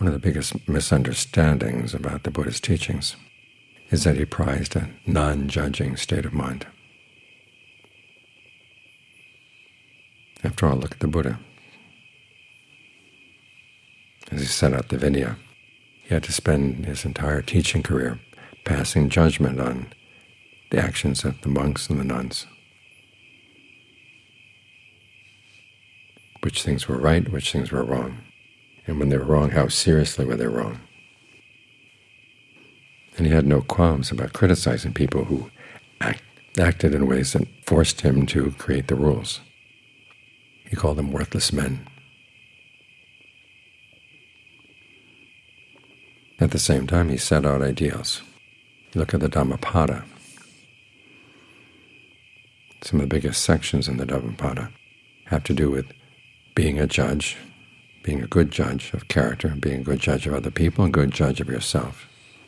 One of the biggest misunderstandings about the Buddha's teachings is that he prized a non-judging state of mind. After all, look at the Buddha. As he set out the Vinaya, he had to spend his entire teaching career passing judgment on the actions of the monks and the nuns. Which things were right, which things were wrong. And when they were wrong, how seriously were they wrong. And he had no qualms about criticizing people who acted in ways that forced him to create the rules. He called them worthless men. At the same time, he set out ideals. Look at the Dhammapada. Some of the biggest sections in the Dhammapada have to do with being a judge, being a good judge of character, being a good judge of other people, a good judge of yourself,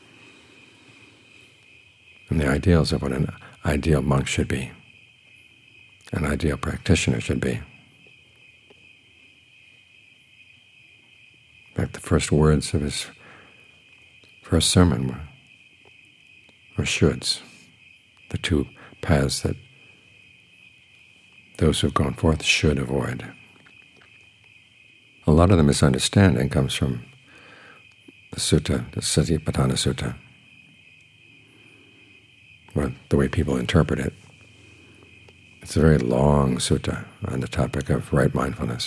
and the ideals of what an ideal monk should be, an ideal practitioner should be. In fact, the first words of his first sermon were shoulds, the two paths that those who have gone forth should avoid. A lot of the misunderstanding comes from the sutta, the Satipatthana Sutta, or the way people interpret it. It's a very long sutta on the topic of right mindfulness.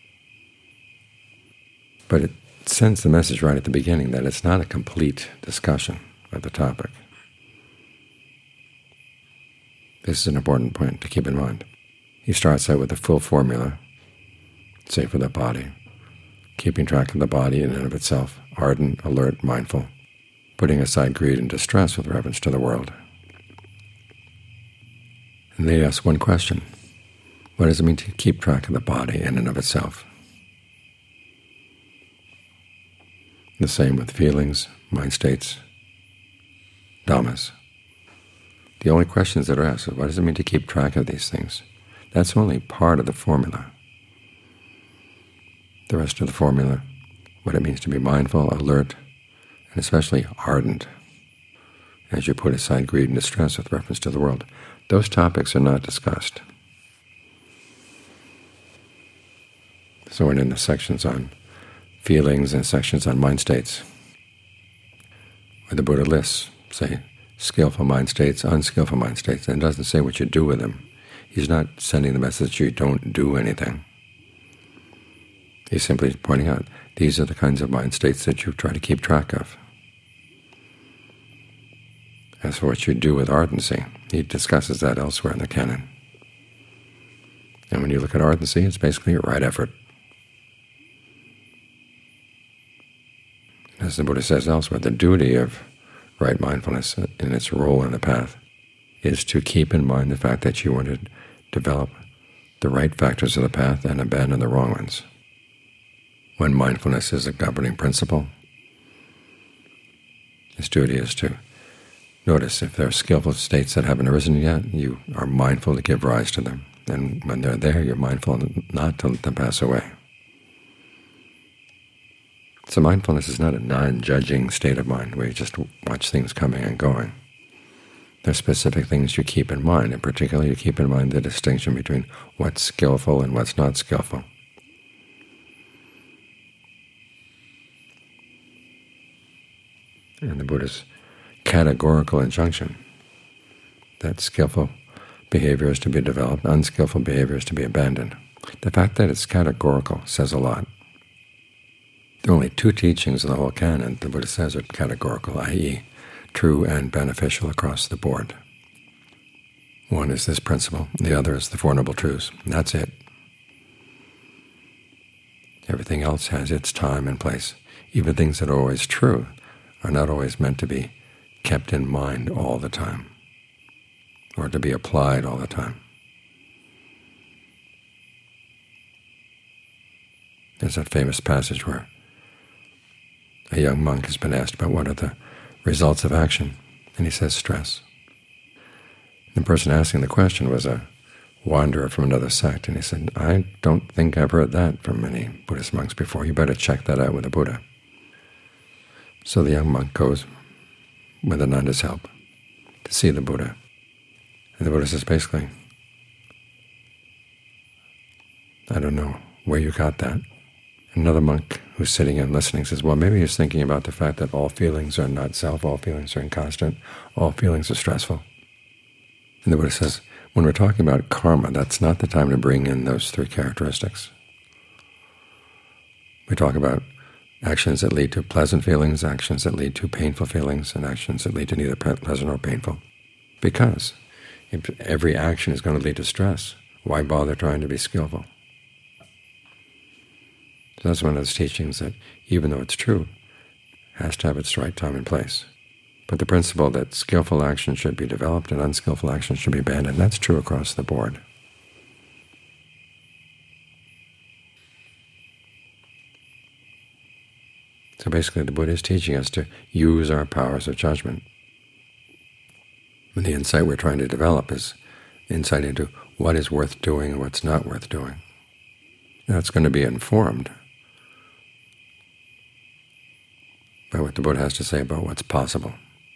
But it sends the message right at the beginning that it's not a complete discussion of the topic. This is an important point to keep in mind. He starts out with a full formula, say for the body, keeping track of the body in and of itself, ardent, alert, mindful, putting aside greed and distress with reference to the world. And they ask one question: what does it mean to keep track of the body in and of itself? The same with feelings, mind states, dhammas. The only questions that are asked are, what does it mean to keep track of these things? That's only part of the formula. The rest of the formula, what it means to be mindful, alert, and especially ardent, as you put aside greed and distress with reference to the world, those topics are not discussed. So in the sections on feelings and sections on mind states, where the Buddha lists, say, skillful mind states, unskillful mind states, and doesn't say what you do with them. He's not sending the message you don't do anything. He's simply pointing out these are the kinds of mind states that you try to keep track of. As for what you do with ardency, he discusses that elsewhere in the canon. And when you look at ardency, it's basically a right effort. As the Buddha says elsewhere, the duty of right mindfulness in its role in the path is to keep in mind the fact that you want to develop the right factors of the path and abandon the wrong ones. When mindfulness is a governing principle, its duty is to notice if there are skillful states that haven't arisen yet, you are mindful to give rise to them. And when they're there, you're mindful not to let them pass away. So mindfulness is not a non-judging state of mind where you just watch things coming and going. There are specific things you keep in mind, and particularly you keep in mind the distinction between what's skillful and what's not skillful. And the Buddha's categorical injunction that skillful behavior is to be developed, unskillful behavior is to be abandoned. The fact that it's categorical says a lot. There are only two teachings in the whole canon the Buddha says are categorical, i.e., true and beneficial across the board. One is this principle, the other is the Four Noble Truths. And that's it. Everything else has its time and place. Even things that are always true are not always meant to be kept in mind all the time, or to be applied all the time. There's that famous passage where a young monk has been asked about what are the results of action, and he says stress. The person asking the question was a wanderer from another sect, and he said, I don't think I've heard that from many Buddhist monks before. You better check that out with the Buddha. So the young monk goes, with Ananda's help, to see the Buddha. And the Buddha says basically, I don't know where you got that. Another monk who's sitting and listening says, well, maybe he's thinking about the fact that all feelings are not self, all feelings are inconstant, all feelings are stressful. And the Buddha says, when we're talking about karma, that's not the time to bring in those three characteristics. We talk about actions that lead to pleasant feelings, actions that lead to painful feelings, and actions that lead to neither pleasant or painful. Because if every action is going to lead to stress, why bother trying to be skillful? So that's one of those teachings that, even though it's true, has to have its right time and place. But the principle that skillful action should be developed and unskillful action should be abandoned, that's true across the board. So basically the Buddha is teaching us to use our powers of judgment. And the insight we're trying to develop is insight into what is worth doing and what's not worth doing. And that's going to be informed by what the Buddha has to say about what's possible.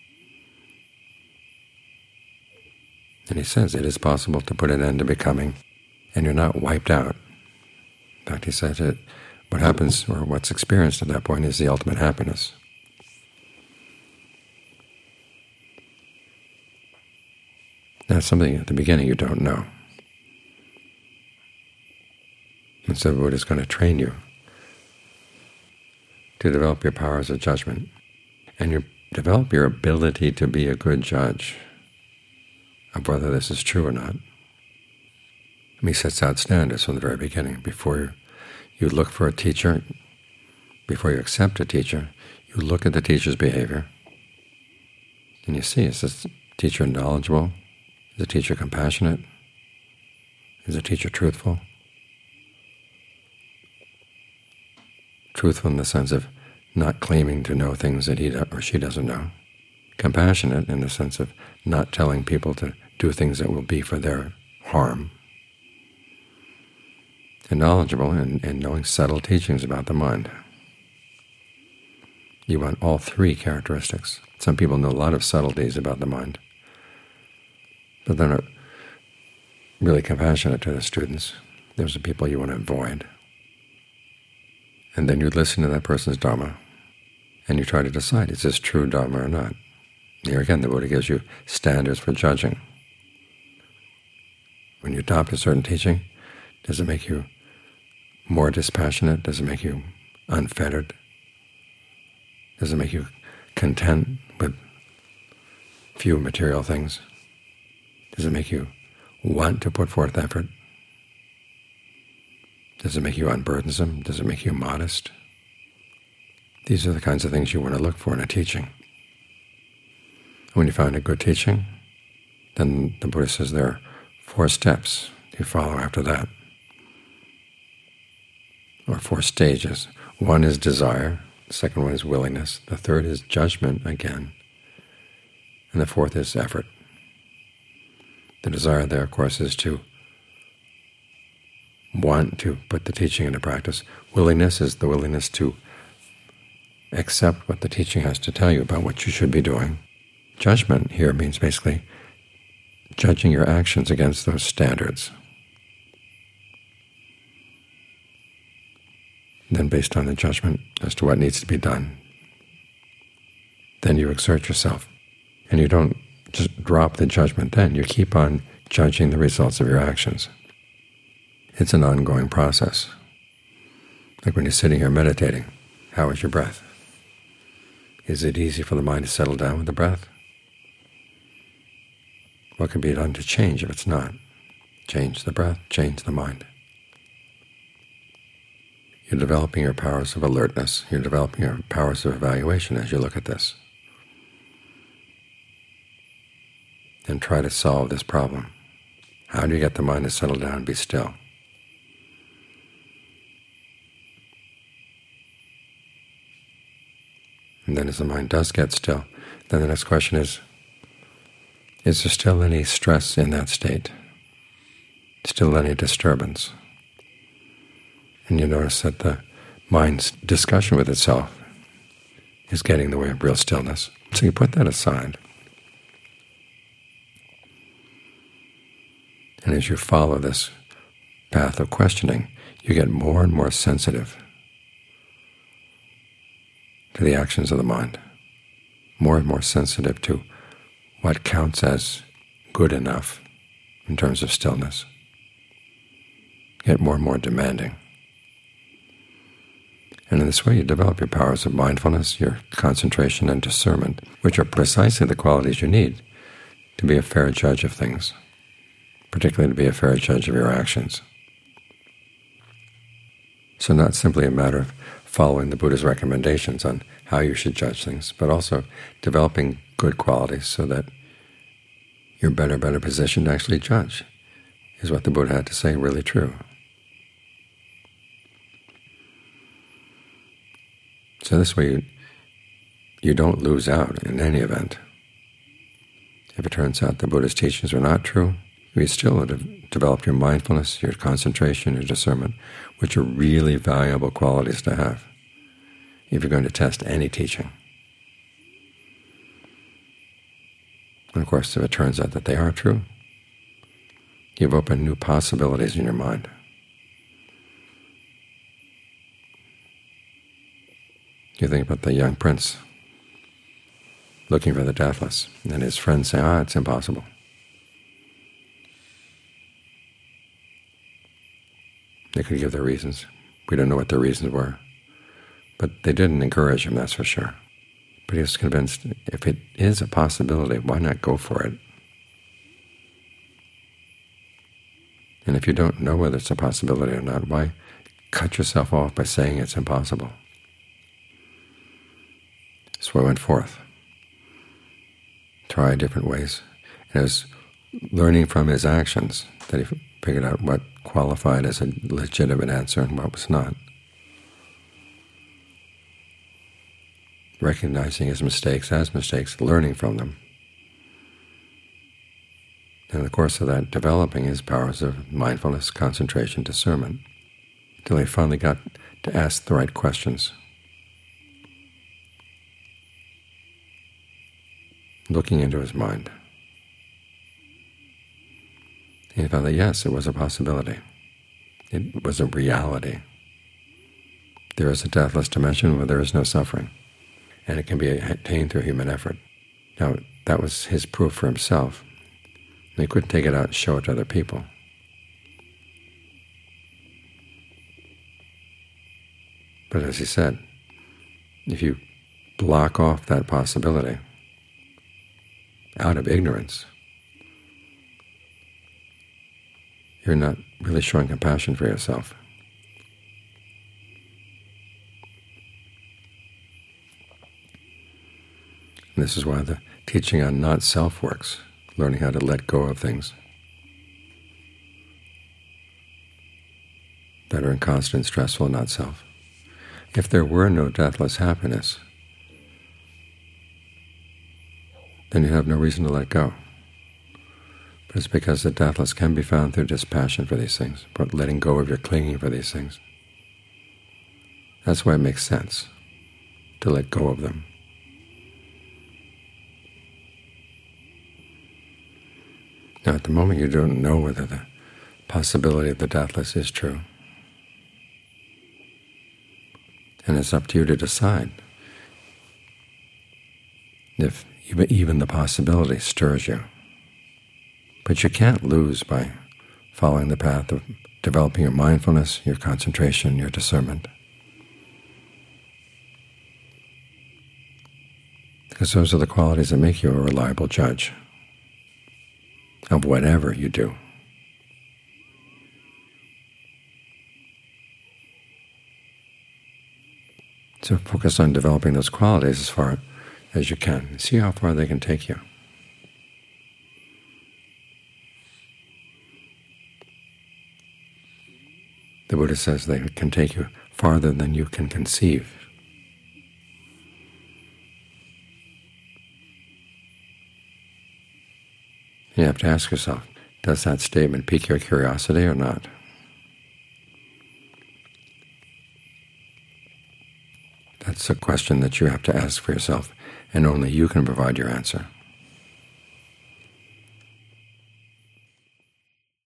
And he says it is possible to put an end to becoming, and you're not wiped out. In fact, he says that what happens, or what's experienced at that point, is the ultimate happiness. That's something at the beginning you don't know. And so the Buddha is going to train you to develop your powers of judgment, and you develop your ability to be a good judge of whether this is true or not. And he sets out standards from the very beginning. Before you look for a teacher, before you accept a teacher, you look at the teacher's behavior, and you see, is this teacher knowledgeable? Is the teacher compassionate? Is the teacher truthful? Truthful in the sense of not claiming to know things that he or she doesn't know. Compassionate in the sense of not telling people to do things that will be for their harm. And knowledgeable in knowing subtle teachings about the mind. You want all three characteristics. Some people know a lot of subtleties about the mind, but they're not really compassionate to the students. Those are people you want to avoid. And then you listen to that person's Dharma, and you try to decide, is this true Dharma or not? Here again, the Buddha gives you standards for judging. When you adopt a certain teaching, does it make you more dispassionate? Does it make you unfettered? Does it make you content with few material things? Does it make you want to put forth effort? Does it make you unburdensome? Does it make you modest? These are the kinds of things you want to look for in a teaching. When you find a good teaching, then the Buddha says there are 4 steps you follow after that, or 4 stages. 1 is desire, the second one is willingness, the third is judgment again, and the 4th is effort. The desire there, of course, is to want to put the teaching into practice. Willingness is the willingness to accept what the teaching has to tell you about what you should be doing. Judgment here means basically judging your actions against those standards. Then based on the judgment as to what needs to be done, then you exert yourself. And you don't just drop the judgment then. You keep on judging the results of your actions. It's an ongoing process. Like when you're sitting here meditating, how is your breath? Is it easy for the mind to settle down with the breath? What can be done to change if it's not? Change the breath, change the mind. You're developing your powers of alertness. You're developing your powers of evaluation as you look at this. And try to solve this problem. How do you get the mind to settle down and be still? And then as the mind does get still, then the next question is there still any stress in that state? Still any disturbance? And you notice that the mind's discussion with itself is getting in the way of real stillness. So you put that aside. And as you follow this path of questioning, you get more and more sensitive to the actions of the mind, more and more sensitive to what counts as good enough in terms of stillness, get more and more demanding. And in this way you develop your powers of mindfulness, your concentration and discernment, which are precisely the qualities you need to be a fair judge of things, particularly to be a fair judge of your actions. So not simply a matter of following the Buddha's recommendations on how you should judge things, but also developing good qualities so that you're better positioned to actually judge. Is what the Buddha had to say really true? So this way you don't lose out in any event. If it turns out the Buddha's teachings are not true, you still have developed your mindfulness, your concentration, your discernment, which are really valuable qualities to have if you're going to test any teaching. And of course, if it turns out that they are true, you've opened new possibilities in your mind. You think about the young prince looking for the deathless, and his friends say, it's impossible. They could give their reasons. We don't know what their reasons were. But they didn't encourage him, that's for sure. But he was convinced if it is a possibility, why not go for it? And if you don't know whether it's a possibility or not, why cut yourself off by saying it's impossible? So I went forth, tried different ways, and it was learning from his actions that he figured out what qualified as a legitimate answer and what was not. Recognizing his mistakes as mistakes, learning from them. And in the course of that, developing his powers of mindfulness, concentration, discernment, until he finally got to ask the right questions. Looking into his mind. And he found that yes, it was a possibility. It was a reality. There is a deathless dimension where there is no suffering, and it can be attained through human effort. Now, that was his proof for himself. And he couldn't take it out and show it to other people. But as he said, if you block off that possibility out of ignorance, you're not really showing compassion for yourself. And this is why the teaching on not-self works, learning how to let go of things that are inconstant, stressful, not-self. If there were no deathless happiness, then you have no reason to let go. But it's because the deathless can be found through dispassion for these things, but letting go of your clinging for these things. That's why it makes sense to let go of them. Now, at the moment you don't know whether the possibility of the deathless is true. And it's up to you to decide if even the possibility stirs you. But you can't lose by following the path of developing your mindfulness, your concentration, your discernment. Because those are the qualities that make you a reliable judge of whatever you do. So focus on developing those qualities as far as you can. See how far they can take you. The Buddha says they can take you farther than you can conceive. You have to ask yourself, does that statement pique your curiosity or not? That's a question that you have to ask for yourself, and only you can provide your answer.